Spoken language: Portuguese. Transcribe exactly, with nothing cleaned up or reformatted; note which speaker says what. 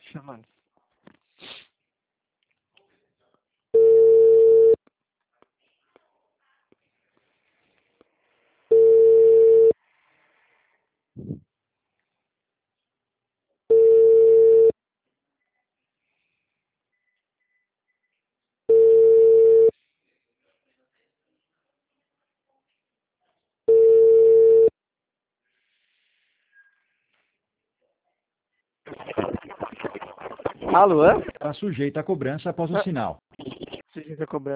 Speaker 1: Chamando. Alô?
Speaker 2: Está sujeito à cobrança após o sinal.
Speaker 1: Sujeito a cobrança.